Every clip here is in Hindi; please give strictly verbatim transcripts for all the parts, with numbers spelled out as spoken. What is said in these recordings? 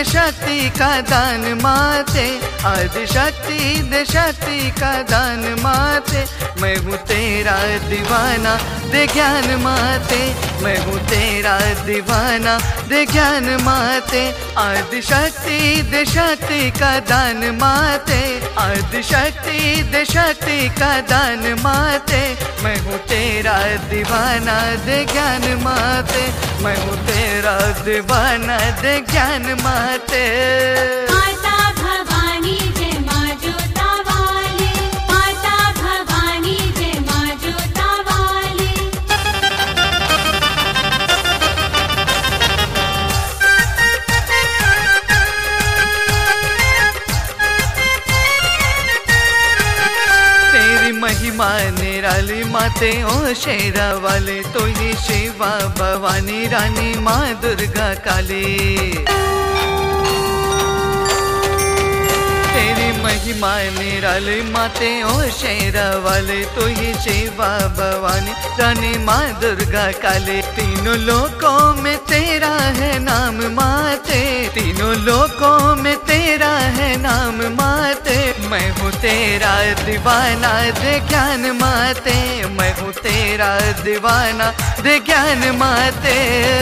दे शक्ति का दान माते, आदि शक्ति दे शक्ति का दान माते। मैं हूँ तेरा दीवाना दे ज्ञान माते, मैं हूँ तेरा दीवाना दे ज्ञान माते। आदि शक्ति दे शक्ति का दान माते, आदि शक्ति दे शक्ति का दान माते। मैं हूँ तेरा दीवाना दे ज्ञान माते, मैं हूँ तेरा दीवाना दे ज्ञान माते। माता भवानी जय माँ जोता वाली, माता भवानी जय माँ जोता वाली। तेरी महिमा निराली माते ओ शेरा वाले, तो ये शिवा भवानी रानी माँ दुर्गा काली। तेरी महिमा निराली माते ओ शेरा वाले, तो ये शिवा भवानी रानी माँ दुर्गा काली। तीनों लोकों में तेरा है नाम माते, तीनों लोकों में तेरा है नाम माते। मैं हूँ तेरा दीवाना दे ज्ञान माते, मैं हूँ तेरा दीवाना दे ज्ञान माते।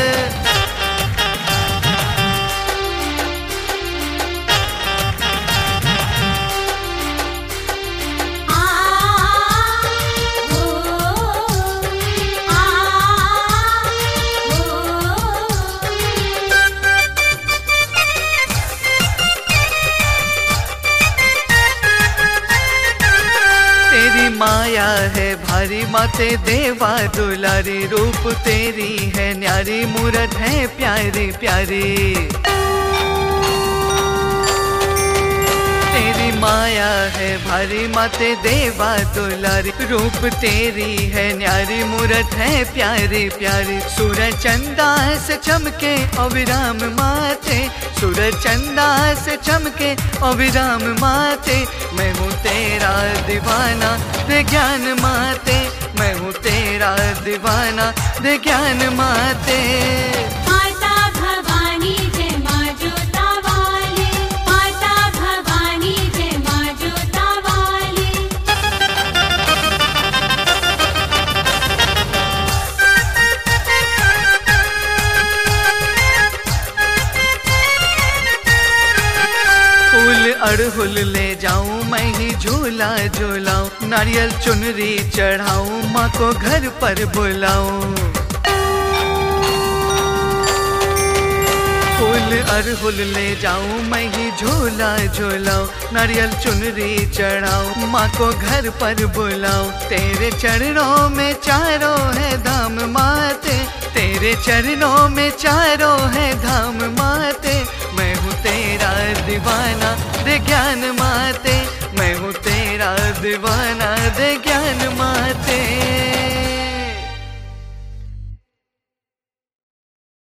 माया है भारी माते देवा दुलारी, रूप तेरी है न्यारी मूरत है प्यारी प्यारी। तेरी माया है भारी माते देवा दुलारी, रूप तेरी है न्यारी मूरत है प्यारी प्यारी। सूरज चंदा से चमके अविराम माते, सूरज चंदा से चमके अविराम माते। मैं हूँ तेरा दीवाना दे ज्ञान माते, मैं हूँ तेरा दीवाना दे ज्ञान माते। माता भवानी जय माँ जोता वाली, माता भवानी जय माँ जोता वाली। फूल अड़हुल ले जाऊं मैं ही झूला झूलाऊं, नारियल चुनरी चढ़ाऊं माँ को घर पर बुलाऊं। फूल अड़हुल ले जाऊं मैं ही झूला झूलाऊं, नारियल चुनरी चढ़ाऊं माँ को घर पर बुलाऊं। तेरे चरणों में चारों है धाम माते, तेरे चरणों में चारों है धाम